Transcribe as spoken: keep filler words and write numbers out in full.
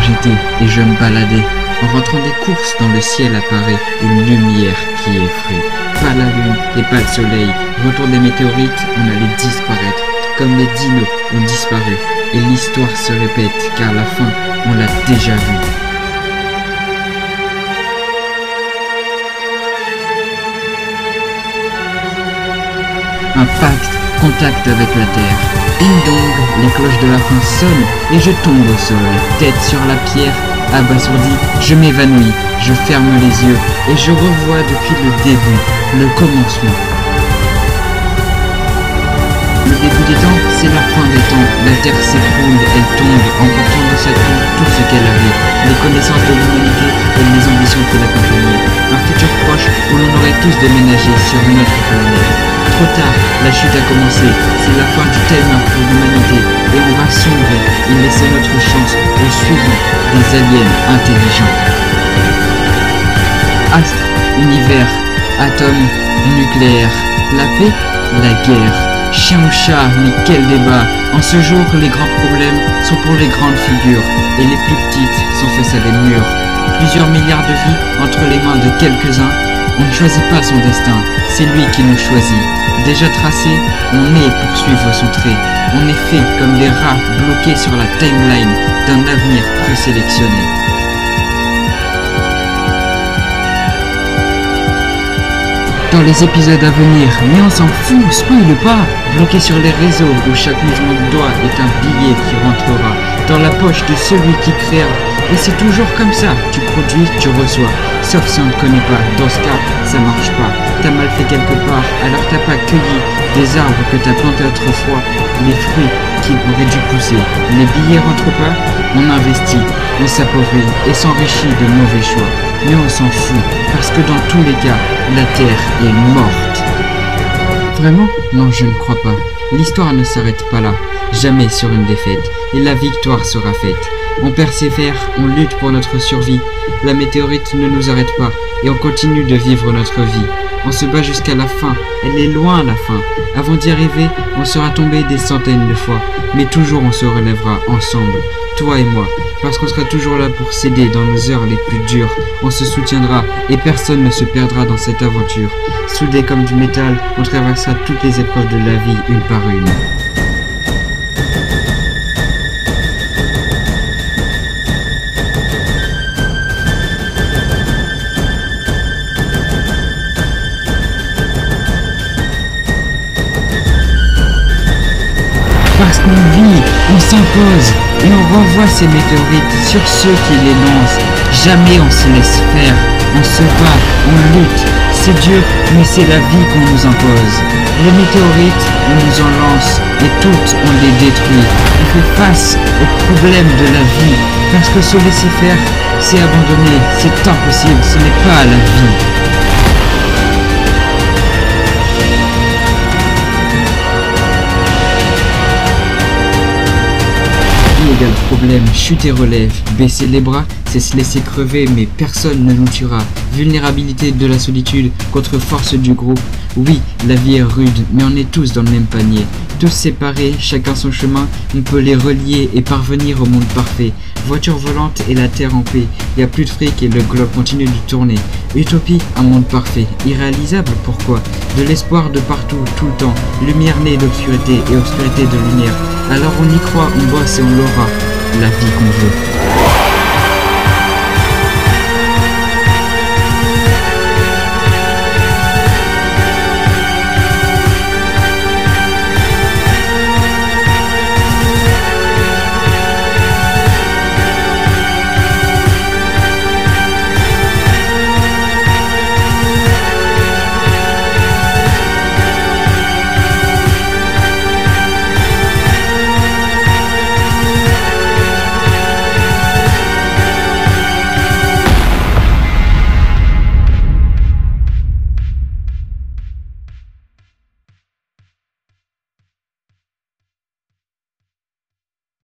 j'étais et je me baladais. En rentrant des courses, dans le ciel apparaît une lumière qui effraie. Pas la lune et pas le soleil. Retour des météorites, on allait disparaître. Comme les dinos ont disparu. Et l'histoire se répète, car la fin, on l'a déjà vue. Un pacte, contact avec la terre. Ding dong, les cloches de la fin sonnent et je tombe au sol. Tête sur la pierre, abasourdi, je m'évanouis. Je ferme les yeux et je revois depuis le début, le commencement. Le début des temps, c'est la fin des temps. La terre s'écroule, elle tombe, emportant dans sa tombe tout ce qu'elle avait. Les connaissances de l'humanité et les ambitions qui l'accompagnaient. Un futur proche où l'on aurait tous déménagé sur une autre planète. Trop tard, la chute a commencé. C'est la fin du timer pour l'humanité. Et on va sombrer et laisser notre chance au suivant des aliens intelligents. Astre, univers, atome, nucléaire. La paix, la guerre. Chien ou chat, mais quel débat! En ce jour, les grands problèmes sont pour les grandes figures, et les plus petites sont face à des murs. Plusieurs milliards de vies entre les mains de quelques-uns. On ne choisit pas son destin, c'est lui qui nous choisit. Déjà tracé, on est pour suivre son trait. On est fait comme des rats bloqués sur la timeline d'un avenir présélectionné. Dans les épisodes à venir, mais on s'en fout, spoil pas. Bloqué sur les réseaux où chaque mouvement de doigt est un billet qui rentrera dans la poche de celui qui créa. Et c'est toujours comme ça, tu produis, tu reçois. Sauf si on ne connaît pas, dans ce cas, ça marche pas. T'as mal fait quelque part, alors t'as pas cueilli des arbres que t'as plantés autrefois, les fruits qu'il aurait dû pousser. Les billets rentrent pas, on investit, on s'appauvrit et s'enrichit de mauvais choix. Mais on s'en fout, parce que dans tous les cas, la Terre est morte. Vraiment? Non, je ne crois pas. L'histoire ne s'arrête pas là, jamais sur une défaite, et la victoire sera faite. On persévère, on lutte pour notre survie. La météorite ne nous arrête pas, et on continue de vivre notre vie. On se bat jusqu'à la fin, elle est loin la fin. Avant d'y arriver, on sera tombé des centaines de fois, mais toujours on se relèvera ensemble, toi et moi, parce qu'on sera toujours là pour s'aider dans nos heures les plus dures. On se soutiendra et personne ne se perdra dans cette aventure. Soudés comme du métal, on traversera toutes les épreuves de la vie une par une. Parce qu'on vit, on s'impose et on renvoie ces météorites sur ceux qui les lancent. Jamais on se laisse faire, on se bat, on lutte. C'est dur, mais c'est la vie qu'on nous impose. Les météorites, on nous en lance et toutes on les détruit. On fait face aux problèmes de la vie parce que se laisser faire, c'est abandonner, c'est impossible, ce n'est pas la vie. Égale problème, chute et relève, baisser les bras, c'est se laisser crever mais personne ne nous tuera. Vulnérabilité de la solitude contre force du groupe, oui, la vie est rude mais on est tous dans le même panier. Tous séparés, chacun son chemin, on peut les relier et parvenir au monde parfait. Voiture volante et la terre en paix, y a plus de fric et le globe continue de tourner. Utopie, un monde parfait, irréalisable, pourquoi? De l'espoir de partout, tout le temps, lumière née d'obscurité et obscurité de lumière. Alors on y croit, on bosse et on l'aura, la vie qu'on veut.